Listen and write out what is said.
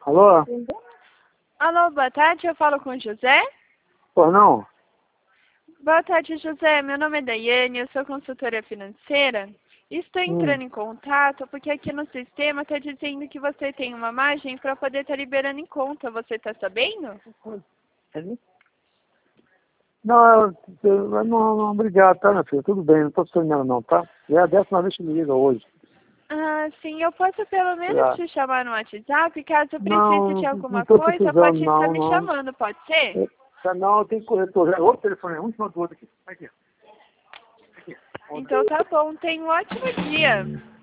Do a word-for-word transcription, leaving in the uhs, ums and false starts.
Alô? Alô, boa tarde, eu falo com o José? Por não? Boa tarde, José. Meu nome é Daiane, eu sou consultora financeira. Estou entrando Hum. em contato porque aqui no sistema está dizendo que você tem uma margem para poder estar liberando em conta. Você está sabendo? Não, eu, eu, não, não, obrigado, tá, minha filha? Tudo bem, não estou sonhando não, tá? É a décima vez que me liga hoje. Ah, sim, eu posso pelo menos Já. te chamar no WhatsApp. Caso precise Não, de não alguma estou coisa, precisando pode estar não, me não. chamando, pode ser? É, tá, não, eu tenho corretor. Já, outro telefone, um em cima do outro aqui. Aqui. Aqui. Outro. Então tá bom, tenha um ótimo dia.